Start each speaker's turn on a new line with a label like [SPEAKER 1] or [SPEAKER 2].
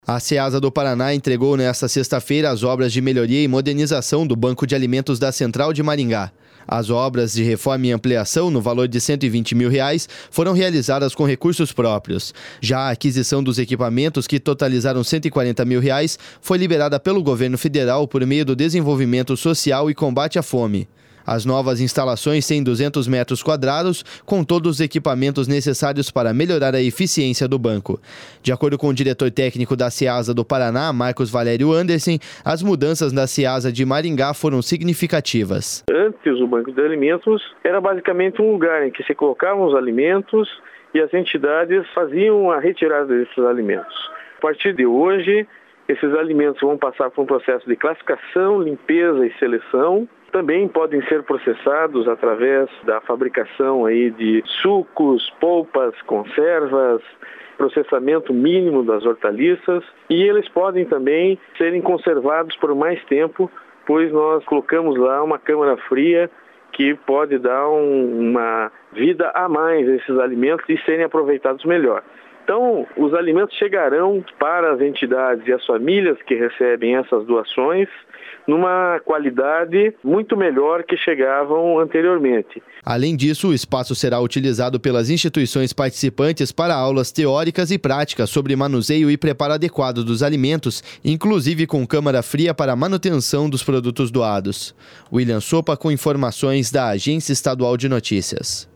[SPEAKER 1] A Ceasa do Paraná entregou nesta sexta-feira as obras de melhoria e modernização do Banco de Alimentos da Central de Maringá. As obras de reforma e ampliação, no valor de R$120 mil, foram realizadas com recursos próprios. Já a aquisição dos equipamentos, que totalizaram R$140 mil, foi liberada pelo governo federal por meio do Desenvolvimento Social e Combate à Fome. As novas instalações têm 200 metros quadrados, com todos os equipamentos necessários para melhorar a eficiência do banco. De acordo com o diretor técnico da Ceasa do Paraná, Marcos Valério Anderson, as mudanças da Ceasa de Maringá foram significativas.
[SPEAKER 2] Antes, o Banco de Alimentos era basicamente um lugar em que se colocavam os alimentos e as entidades faziam a retirada desses alimentos. A partir de hoje, esses alimentos vão passar por um processo de classificação, limpeza e seleção. Também podem ser processados através da fabricação de sucos, polpas, conservas, processamento mínimo das hortaliças, e eles podem também serem conservados por mais tempo, pois nós colocamos lá uma câmara fria que pode dar uma vida a mais a esses alimentos e serem aproveitados melhor. Então, os alimentos chegarão para as entidades e as famílias que recebem essas doações numa qualidade muito melhor que chegavam anteriormente.
[SPEAKER 1] Além disso, o espaço será utilizado pelas instituições participantes para aulas teóricas e práticas sobre manuseio e preparo adequado dos alimentos, inclusive com câmara fria para manutenção dos produtos doados. William Sopa com informações da Agência Estadual de Notícias.